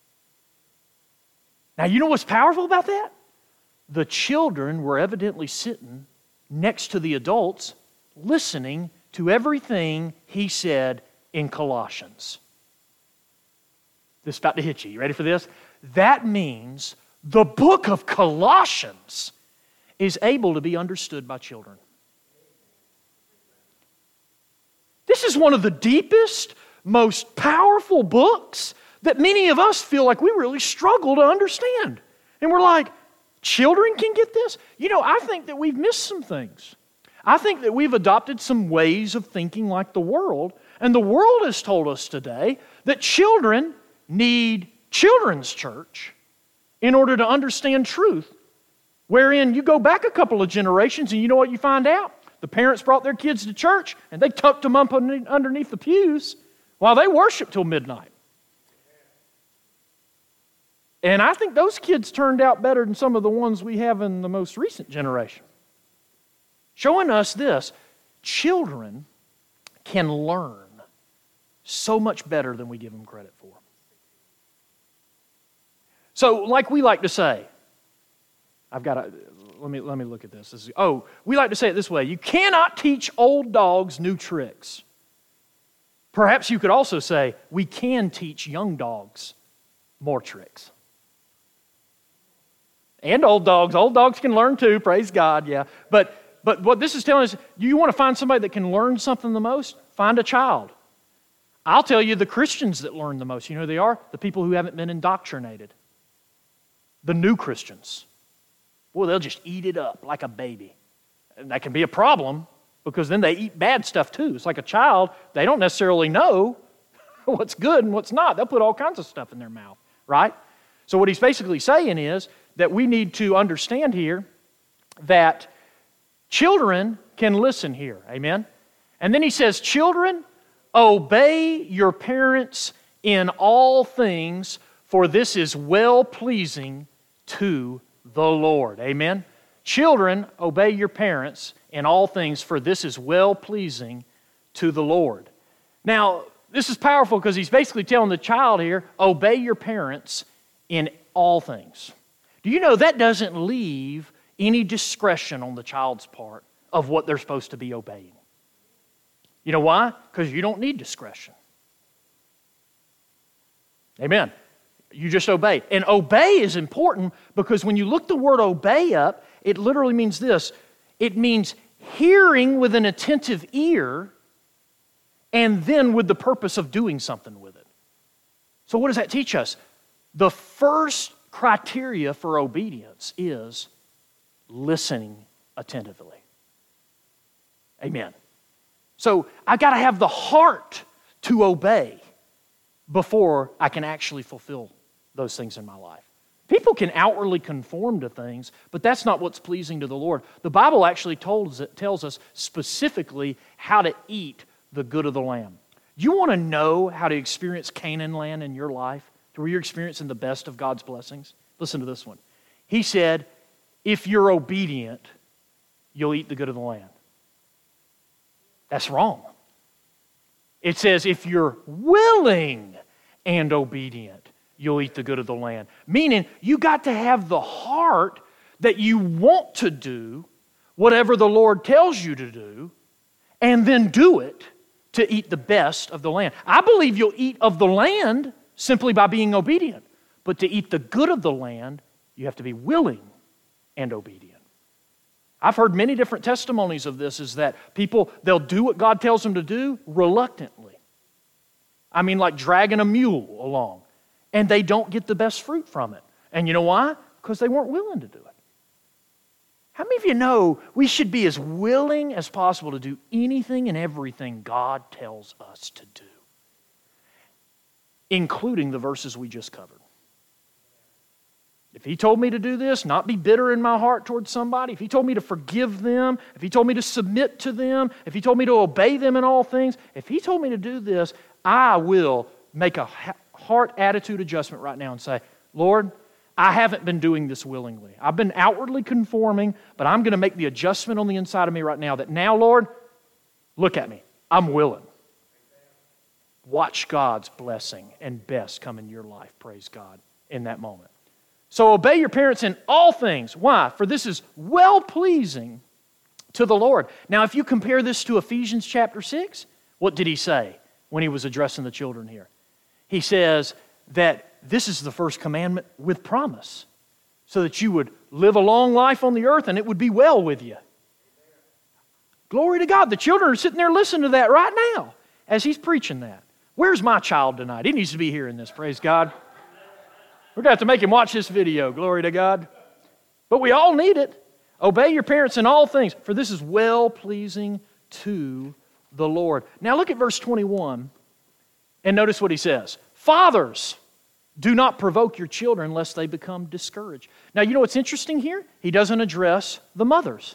Now, you know what's powerful about that? The children were evidently sitting next to the adults, listening to everything he said in Colossians. This is about to hit you. You ready for this? That means the book of Colossians is able to be understood by children. This is one of the deepest, most powerful books that many of us feel like we really struggle to understand. And we're like, children can get this? You know, I think that we've missed some things. I think that we've adopted some ways of thinking like the world, and the world has told us today that children need children's church in order to understand truth, wherein you go back a couple of generations and you know what you find out? The parents brought their kids to church and they tucked them up underneath the pews while they worshiped till midnight. And I think those kids turned out better than some of the ones we have in the most recent generation. Showing us this, children can learn so much better than we give them credit for. So, like we like to say, I've got to, let me, let me look at this. This is, oh, we like to say it this way, you cannot teach old dogs new tricks. Perhaps you could also say, we can teach young dogs more tricks. And old dogs. Old dogs can learn too, praise God, yeah. But but what this is telling us, you want to find somebody that can learn something the most? Find a child. I'll tell you the Christians that learn the most. You know who they are? The people who haven't been indoctrinated. The new Christians. Boy, they'll just eat it up like a baby. And that can be a problem because then they eat bad stuff too. It's like a child, they don't necessarily know what's good and what's not. They'll put all kinds of stuff in their mouth, right? So what he's basically saying is that we need to understand here that children can listen here, amen? And then he says, children, obey your parents in all things, for this is well-pleasing to the Lord, amen? Children, obey your parents in all things, for this is well-pleasing to the Lord. Now, this is powerful because he's basically telling the child here, obey your parents in all things. Do you know that doesn't leave any discretion on the child's part of what they're supposed to be obeying? You know why? Because you don't need discretion. Amen. You just obey. And obey is important because when you look the word obey up, it literally means this. It means hearing with an attentive ear and then with the purpose of doing something with it. So what does that teach us? The first criteria for obedience is listening attentively. Amen. So I've got to have the heart to obey before I can actually fulfill those things in my life. People can outwardly conform to things, but that's not what's pleasing to the Lord. The Bible actually tells, tells us specifically how to eat the good of the land. You want to know how to experience Canaan land in your life, to where you're experiencing the best of God's blessings? Listen to this one. He said, if you're obedient, you'll eat the good of the land. That's wrong. It says, if you're willing and obedient, you'll eat the good of the land. Meaning, you got to have the heart that you want to do whatever the Lord tells you to do, and then do it to eat the best of the land. I believe you'll eat of the land simply by being obedient. But to eat the good of the land, you have to be willing and obedient. I've heard many different testimonies of this, is that people, they'll do what God tells them to do reluctantly. I mean, like dragging a mule along. And they don't get the best fruit from it. And you know why? Because they weren't willing to do it. How many of you know we should be as willing as possible to do anything and everything God tells us to do? Including the verses we just covered. If He told me to do this, not be bitter in my heart towards somebody, if He told me to forgive them, if He told me to submit to them, if He told me to obey them in all things, if He told me to do this, I will make a heart attitude adjustment right now and say, Lord, I haven't been doing this willingly. I've been outwardly conforming, but I'm going to make the adjustment on the inside of me right now that now, Lord, look at me. I'm willing. Watch God's blessing and best come in your life, praise God, in that moment. So obey your parents in all things. Why? For this is well-pleasing to the Lord. Now, if you compare this to Ephesians chapter six, what did he say when he was addressing the children here? He says that this is the first commandment with promise, so that you would live a long life on the earth and it would be well with you. Glory to God. The children are sitting there listening to that right now as he's preaching that. Where's my child tonight? He needs to be hearing this, praise God. We're going to have to make him watch this video, glory to God. But we all need it. Obey your parents in all things, for this is well-pleasing to the Lord. Now look at verse twenty-one and notice what he says. Fathers, do not provoke your children lest they become discouraged. Now you know what's interesting here? He doesn't address the mothers.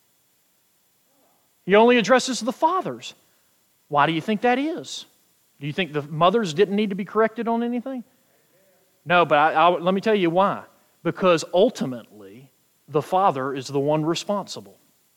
He only addresses the fathers. Why do you think that is? Do you think the mothers didn't need to be corrected on anything? No, but I, I, let me tell you why. Because ultimately, the father is the one responsible.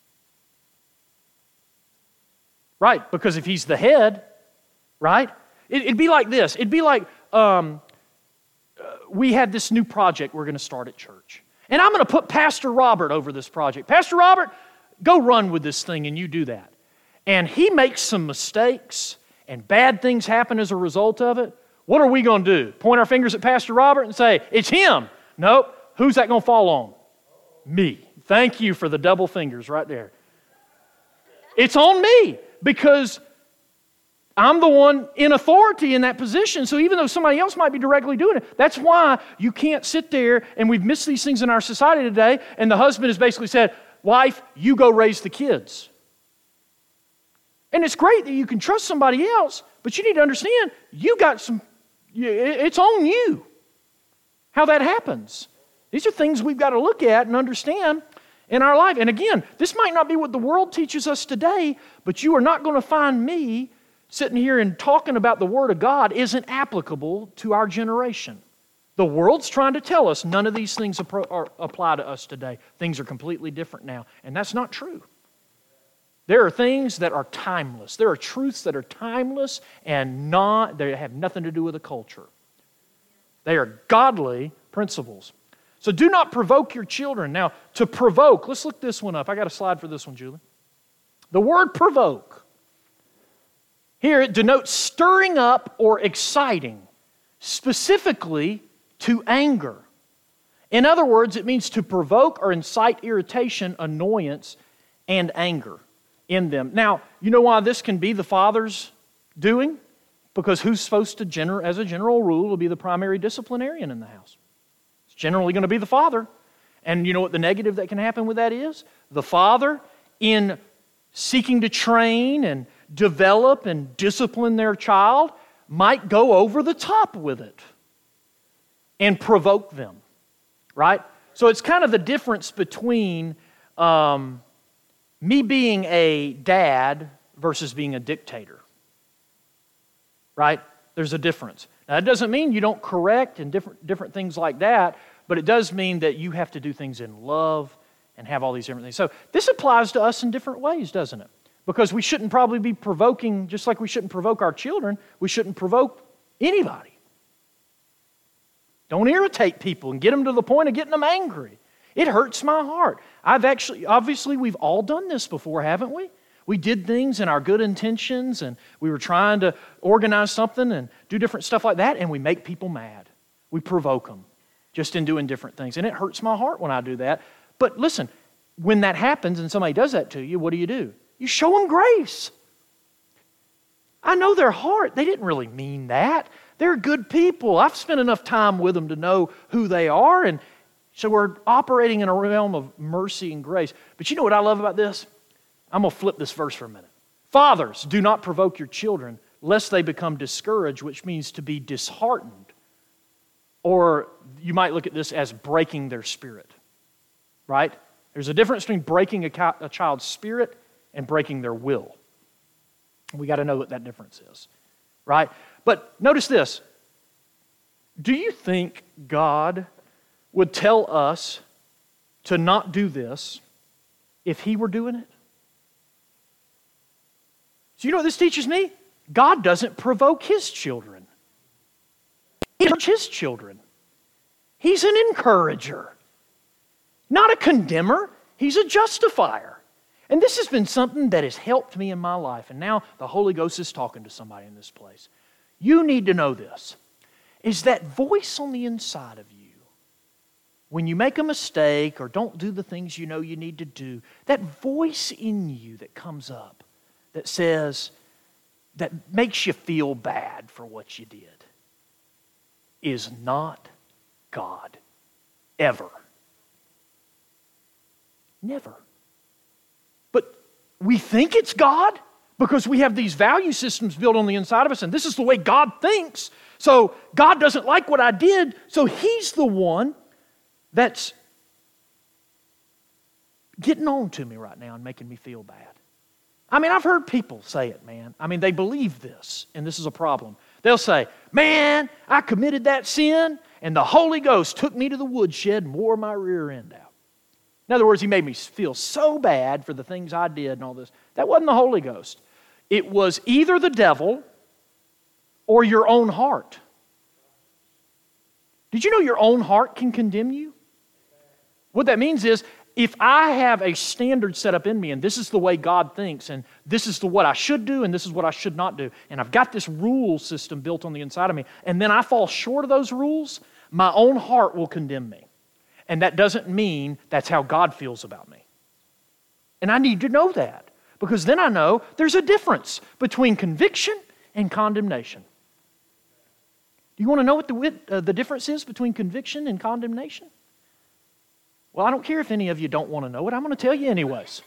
Right, because if he's the head, right? It, it'd be like this. It'd be like um, uh, we had this new project we're going to start at church. And I'm going to put Pastor Robert over this project. Pastor Robert, go run with this thing and you do that. And he makes some mistakes and bad things happen as a result of it. What are we going to do? Point our fingers at Pastor Robert and say, it's him. Nope. Who's that going to fall on? Me. Thank you for the double fingers right there. It's on me because I'm the one in authority in that position. So even though somebody else might be directly doing it, that's why you can't sit there, and we've missed these things in our society today, and the husband has basically said, wife, you go raise the kids. And it's great that you can trust somebody else, but you need to understand, you got some, it's on you how that happens. These are things we've got to look at and understand in our life. And again, this might not be what the world teaches us today, but you are not going to find me sitting here and talking about the Word of God isn't applicable to our generation. The world's trying to tell us none of these things apply to us today. Things are completely different now, and that's not true. There are things that are timeless. There are truths that are timeless and not, they have nothing to do with the culture. They are godly principles. So do not provoke your children. Now, to provoke, let's look this one up. I got a slide for this one, Julie. The word provoke, here it denotes stirring up or exciting. specifically to anger. In other words, it means to provoke or incite irritation, annoyance, and anger in them. Now, you know why this can be the father's doing? Because who's supposed to, gener- as a general rule, will be the primary disciplinarian in the house? It's generally going to be the father. And you know what the negative that can happen with that is? The father, in seeking to train and develop and discipline their child, might go over the top with it and provoke them, right? So it's kind of the difference between um, me being a dad versus being a dictator, right? There's a difference. Now, that doesn't mean you don't correct and different, different things like that, but it does mean that you have to do things in love and have all these different things. So this applies to us in different ways, doesn't it? Because we shouldn't probably be provoking, just like we shouldn't provoke our children, we shouldn't provoke anybody. Don't irritate people and get them to the point of getting them angry. It hurts my heart. I've actually, obviously, we've all done this before, haven't we? We did things in our good intentions, and we were trying to organize something and do different stuff like that, and we make people mad. We provoke them just in doing different things. And it hurts my heart when I do that. But listen, when that happens and somebody does that to you, what do you do? You show them grace. I know their heart. They didn't really mean that. They're good people. I've spent enough time with them to know who they are, and so we're operating in a realm of mercy and grace. But you know what I love about this? I'm going to flip this verse for a minute. Fathers, do not provoke your children, lest they become discouraged, which means to be disheartened. Or you might look at this as breaking their spirit, right? There's a difference between breaking a, a child's spirit and breaking their will. We got to know what that difference is, right? But notice this. Do you think God would tell us to not do this if He were doing it? So you know what this teaches me? God doesn't provoke His children. He encourages His children. He's an encourager, not a condemner. He's a justifier. And this has been something that has helped me in my life. And now the Holy Ghost is talking to somebody in this place. You need to know this, is that voice on the inside of you. When you make a mistake or don't do the things you know you need to do, that voice in you that comes up that says, that makes you feel bad for what you did, is not God. Ever. Never. But we think it's God because we have these value systems built on the inside of us, and this is the way God thinks. So God doesn't like what I did, so He's the one that's getting on to me right now and making me feel bad. I mean, I've heard people say it, man. I mean, they believe this, and this is a problem. They'll say, man, I committed that sin, and the Holy Ghost took me to the woodshed and wore my rear end out. In other words, He made me feel so bad for the things I did and all this. That wasn't the Holy Ghost. It was either the devil or your own heart. Did you know your own heart can condemn you? What that means is, if I have a standard set up in me, and this is the way God thinks, and this is the what I should do, and this is what I should not do, and I've got this rule system built on the inside of me, and then I fall short of those rules, my own heart will condemn me. And that doesn't mean that's how God feels about me. And I need to know that, because then I know there's a difference between conviction and condemnation. Do you want to know what the, uh, the difference is between conviction and condemnation? Well, I don't care if any of you don't want to know it. I'm going to tell you anyways.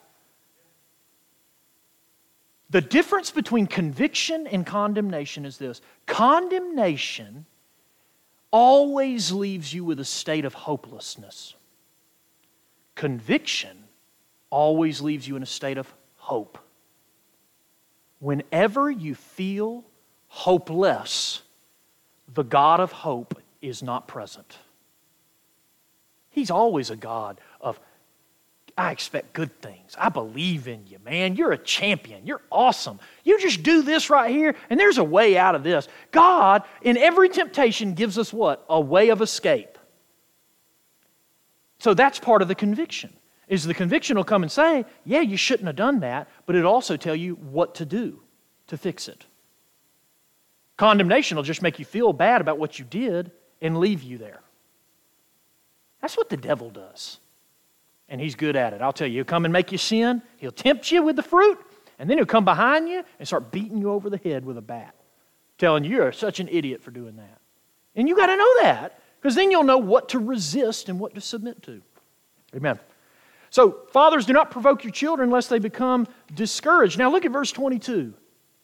The difference between conviction and condemnation is this. Condemnation always leaves you with a state of hopelessness. Conviction always leaves you in a state of hope. Whenever you feel hopeless, the God of hope is not present. He's always a God of, I expect good things. I believe in you, man. You're a champion. You're awesome. You just do this right here, and there's a way out of this. God, in every temptation, gives us what? A way of escape. So that's part of the conviction, is the conviction will come and say, yeah, you shouldn't have done that, but it'll also tell you what to do to fix it. Condemnation will just make you feel bad about what you did and leave you there. That's what the devil does. And he's good at it. I'll tell you, he'll come and make you sin. He'll tempt you with the fruit. And then he'll come behind you and start beating you over the head with a bat. Telling you you're such an idiot for doing that. And you got to know that. Because then you'll know what to resist and what to submit to. Amen. So, fathers, do not provoke your children lest they become discouraged. Now look at verse twenty-two.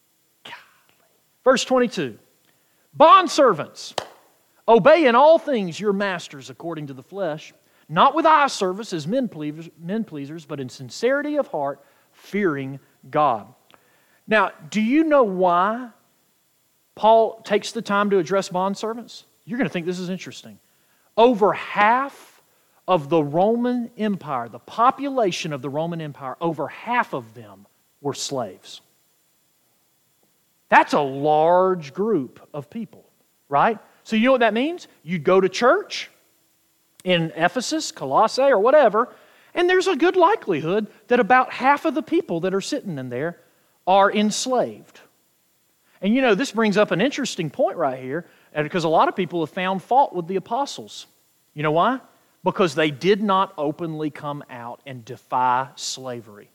Verse twenty-two. Bondservants, obey in all things your masters according to the flesh, not with eye service as men pleasers, men pleasers, but in sincerity of heart, fearing God. Now, do you know why Paul takes the time to address bondservants? You're going to think this is interesting. Over half of the Roman Empire, the population of the Roman Empire, over half of them were slaves. That's a large group of people, right? So you know what that means? You'd go to church in Ephesus, Colossae, or whatever, and there's a good likelihood that about half of the people that are sitting in there are enslaved. And you know, this brings up an interesting point right here, because a lot of people have found fault with the apostles. You know why? Because they did not openly come out and defy slavery.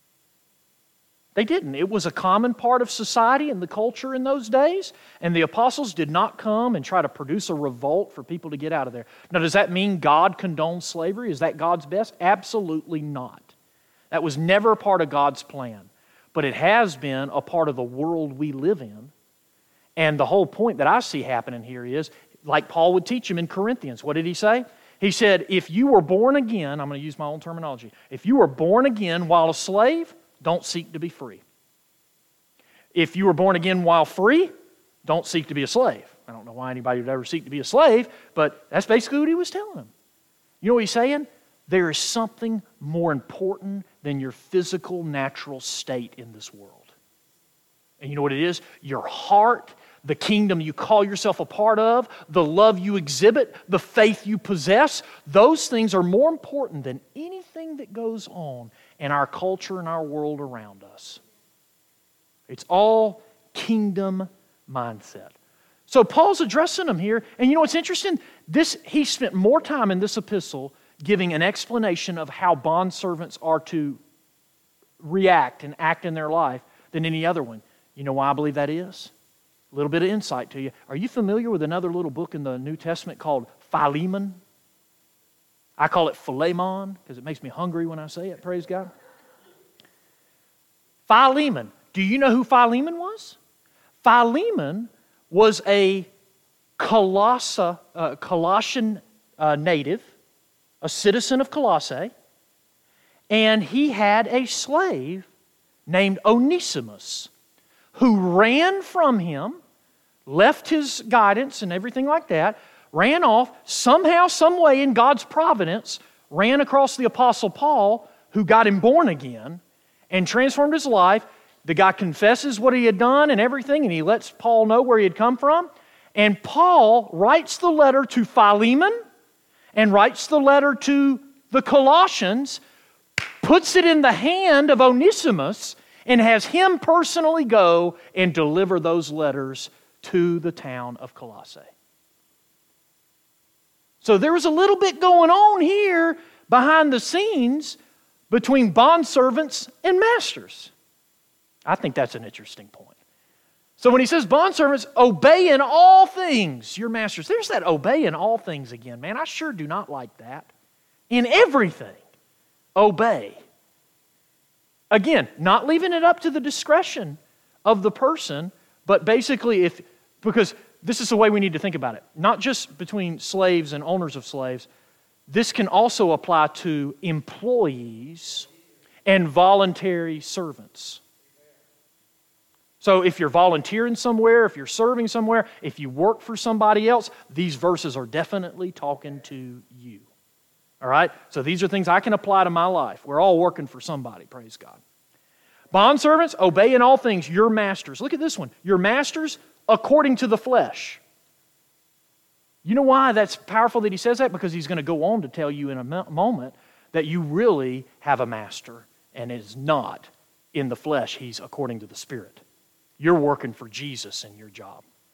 They didn't. It was a common part of society and the culture in those days, and the apostles did not come and try to produce a revolt for people to get out of there. Now, does that mean God condones slavery? Is that God's best? Absolutely not. That was never a part of God's plan. But it has been a part of the world we live in. And the whole point that I see happening here is, like Paul would teach them in Corinthians, what did he say? He said, if you were born again, I'm going to use my own terminology, if you were born again while a slave, don't seek to be free. If you were born again while free, don't seek to be a slave. I don't know why anybody would ever seek to be a slave, but that's basically what he was telling them. You know what he's saying? There is something more important than your physical, natural state in this world. And you know what it is? Your heart, the kingdom you call yourself a part of, the love you exhibit, the faith you possess, those things are more important than anything that goes on in our culture and our world around us. It's all kingdom mindset. So Paul's addressing them here, and you know what's interesting? This, he spent more time in this epistle giving an explanation of how bondservants are to react and act in their life than any other one. You know why I believe that is? A little bit of insight to you. Are you familiar with another little book in the New Testament called Philemon? I call it Philemon because it makes me hungry when I say it, praise God. Philemon. Do you know who Philemon was? Philemon was a Colossa, uh, Colossian uh, native, a citizen of Colossae, and he had a slave named Onesimus who ran from him, left his guidance and everything like that, ran off, somehow, some way in God's providence, ran across the Apostle Paul, who got him born again and transformed his life. The guy confesses what he had done and everything, and he lets Paul know where he had come from. And Paul writes the letter to Philemon and writes the letter to the Colossians, puts it in the hand of Onesimus, and has him personally go and deliver those letters to the town of Colossae. So there was a little bit going on here behind the scenes between bondservants and masters. I think that's an interesting point. So when he says, bondservants, obey in all things your masters. There's that obey in all things again. Man, I sure do not like that. In everything, obey. Again, not leaving it up to the discretion of the person, but basically if, because this is the way we need to think about it. Not just between slaves and owners of slaves. This can also apply to employees and voluntary servants. So if you're volunteering somewhere, if you're serving somewhere, if you work for somebody else, these verses are definitely talking to you. All right? So these are things I can apply to my life. We're all working for somebody, praise God. Bondservants, obey in all things your masters. Look at this one. Your masters according to the flesh. You know why that's powerful that he says that? Because he's going to go on to tell you in a moment that you really have a master, and it is not in the flesh. He's according to the Spirit. You're working for Jesus in your job.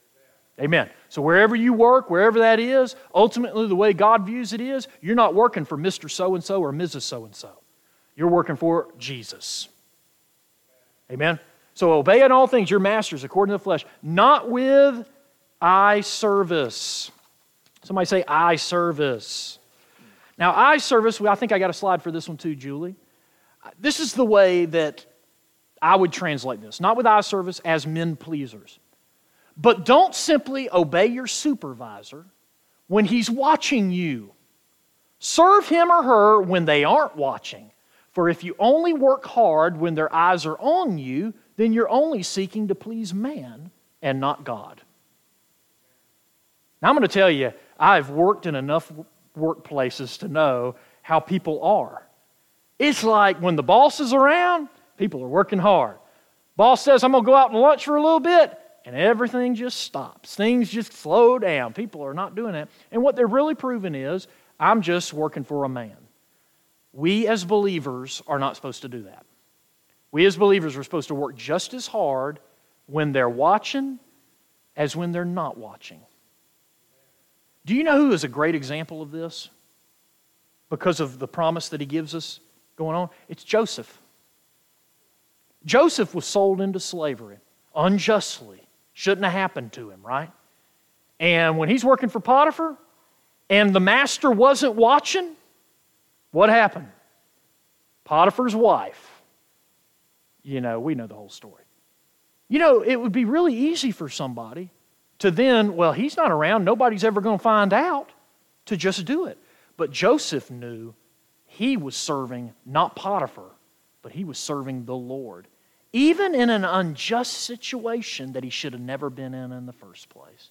Amen. So wherever you work, wherever that is, ultimately the way God views it is, you're not working for Mister So-and-so or Missus So-and-so. You're working for Jesus. Amen. So obey in all things your masters according to the flesh, not with eye service. Somebody say eye service. Now eye service, well, I think I got a slide for this one too, Julie. This is the way that I would translate this. Not with eye service, as men pleasers. But don't simply obey your supervisor when he's watching you. Serve him or her when they aren't watching. For if you only work hard when their eyes are on you, then you're only seeking to please man and not God. Now I'm going to tell you, I've worked in enough workplaces to know how people are. It's like when the boss is around, people are working hard. Boss says, I'm going to go out and lunch for a little bit, and everything just stops. Things just slow down. People are not doing that. And what they're really proving is, I'm just working for a man. We as believers are not supposed to do that. We as believers are supposed to work just as hard when they're watching as when they're not watching. Do you know who is a great example of this? Because of the promise that he gives us going on? It's Joseph. Joseph was sold into slavery unjustly. Shouldn't have happened to him, right? And when he's working for Potiphar and the master wasn't watching, what happened? Potiphar's wife. You know, we know the whole story. You know, it would be really easy for somebody to then, well, he's not around, nobody's ever going to find out, to just do it. But Joseph knew he was serving not Potiphar, but he was serving the Lord. Even in an unjust situation that he should have never been in in the first place.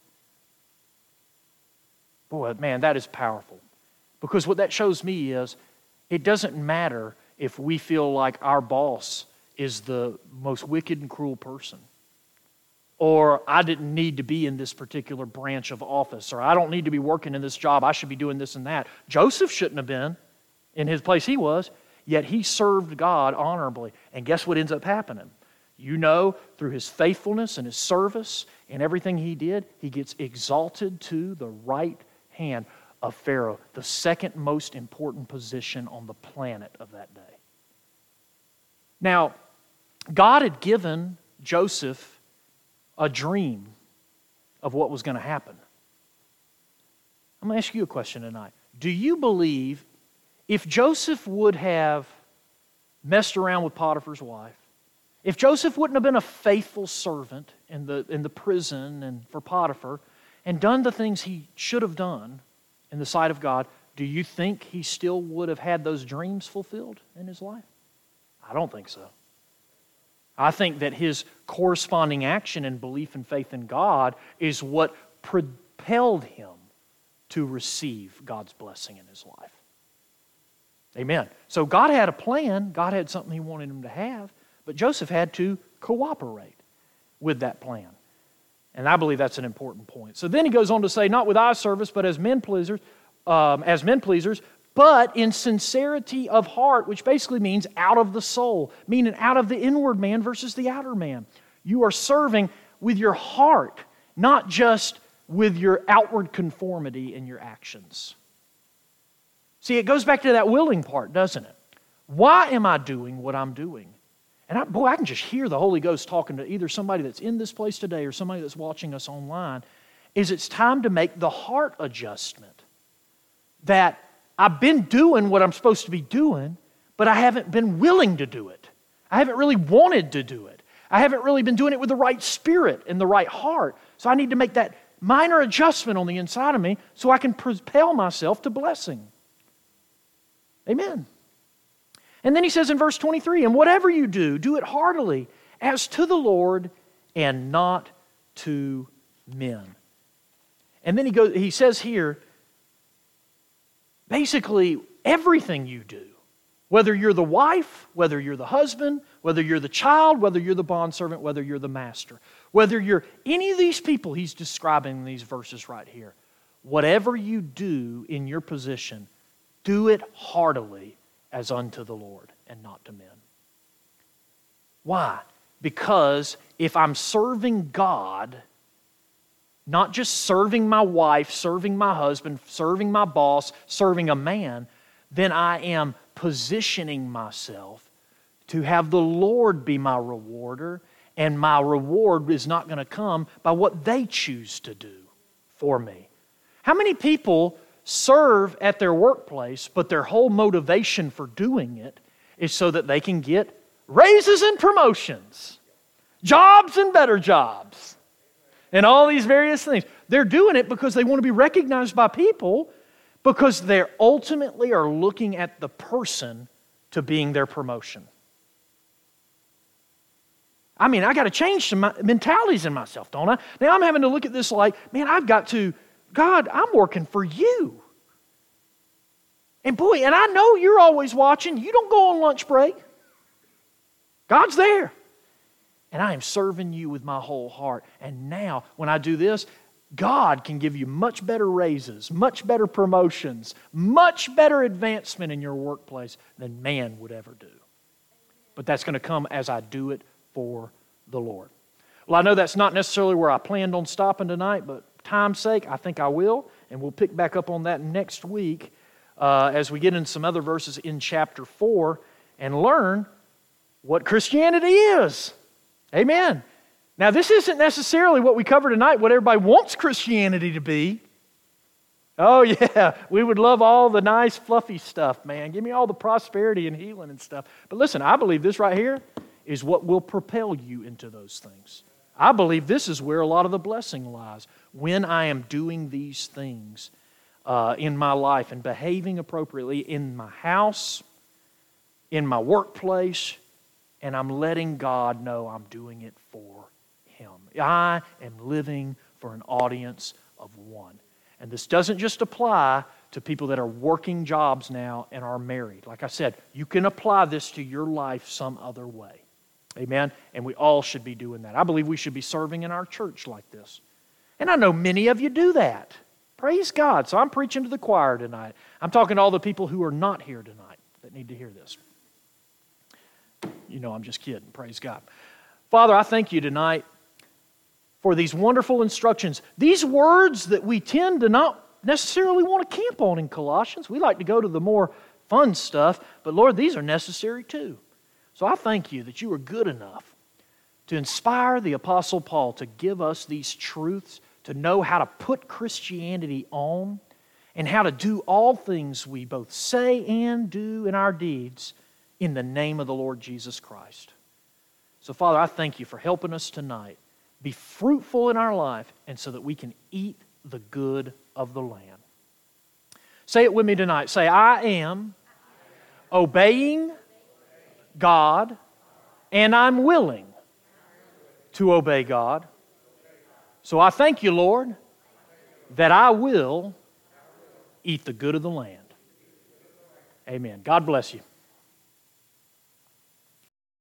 Boy, man, that is powerful. Because what that shows me is, it doesn't matter if we feel like our boss is the most wicked and cruel person. Or I didn't need to be in this particular branch of office. Or I don't need to be working in this job. I should be doing this and that. Joseph shouldn't have been in his place he was. Yet he served God honorably. And guess what ends up happening? You know, through his faithfulness and his service and everything he did, he gets exalted to the right hand of Pharaoh, the second most important position on the planet of that day. Now, God had given Joseph a dream of what was going to happen. I'm going to ask you a question tonight. Do you believe if Joseph would have messed around with Potiphar's wife, if Joseph wouldn't have been a faithful servant in the, in the prison and for Potiphar and done the things he should have done in the sight of God, do you think he still would have had those dreams fulfilled in his life? I don't think so. I think that his corresponding action and belief and faith in God is what propelled him to receive God's blessing in his life. Amen. So God had a plan. God had something he wanted him to have. But Joseph had to cooperate with that plan. And I believe that's an important point. So then he goes on to say, not with eye service, but as men pleasers, um, as men pleasers, but in sincerity of heart, which basically means out of the soul, meaning out of the inward man versus the outer man. You are serving with your heart, not just with your outward conformity in your actions. See, it goes back to that willing part, doesn't it? Why am I doing what I'm doing? And I, boy, I can just hear the Holy Ghost talking to either somebody that's in this place today or somebody that's watching us online, is it's time to make the heart adjustment. That I've been doing what I'm supposed to be doing, but I haven't been willing to do it. I haven't really wanted to do it. I haven't really been doing it with the right spirit and the right heart. So I need to make that minor adjustment on the inside of me so I can propel myself to blessing. Amen. And then he says in verse twenty-three, and whatever you do, do it heartily as to the Lord and not to men. And then he goes, he says here, basically everything you do, whether you're the wife, whether you're the husband, whether you're the child, whether you're the bondservant, whether you're the master, whether you're any of these people he's describing in these verses right here, whatever you do in your position, do it heartily as unto the Lord and not to men. Why? Because if I'm serving God, not just serving my wife, serving my husband, serving my boss, serving a man, then I am positioning myself to have the Lord be my rewarder, and my reward is not going to come by what they choose to do for me. How many people serve at their workplace, but their whole motivation for doing it is so that they can get raises and promotions, jobs and better jobs, and all these various things? They're doing it because they want to be recognized by people, because they ultimately are looking at the person to being their promotion. I mean, I got to change some mentalities in myself, don't I? Now I'm having to look at this like, man, I've got to, God, I'm working for you. And boy, and I know you're always watching. You don't go on lunch break. God's there. And I am serving you with my whole heart. And now, when I do this, God can give you much better raises, much better promotions, much better advancement in your workplace than man would ever do. But that's going to come as I do it for the Lord. Well, I know that's not necessarily where I planned on stopping tonight, but time's sake, I think I will, and we'll pick back up on that next week uh, as we get into some other verses in chapter four and learn what Christianity is. Amen. Now, this isn't necessarily what we cover tonight, what everybody wants Christianity to be. Oh, yeah, we would love all the nice, fluffy stuff, man. Give me all the prosperity and healing and stuff. But listen, I believe this right here is what will propel you into those things. I believe this is where a lot of the blessing lies, when I am doing these things uh, in my life and behaving appropriately in my house, in my workplace, and I'm letting God know I'm doing it for Him. I am living for an audience of one. And this doesn't just apply to people that are working jobs now and are married. Like I said, you can apply this to your life some other way. Amen? And we all should be doing that. I believe we should be serving in our church like this. And I know many of you do that. Praise God. So I'm preaching to the choir tonight. I'm talking to all the people who are not here tonight that need to hear this. You know, I'm just kidding. Praise God. Father, I thank you tonight for these wonderful instructions. These words that we tend to not necessarily want to camp on in Colossians. We like to go to the more fun stuff, but Lord, these are necessary too. So I thank you that you are good enough to inspire the Apostle Paul to give us these truths, to know how to put Christianity on, and how to do all things we both say and do in our deeds in the name of the Lord Jesus Christ. So Father, I thank you for helping us tonight be fruitful in our life, and so that we can eat the good of the land. Say it with me tonight. Say, I am obeying God, and I'm willing to obey God. So I thank you, Lord, that I will eat the good of the land. Amen. God bless you.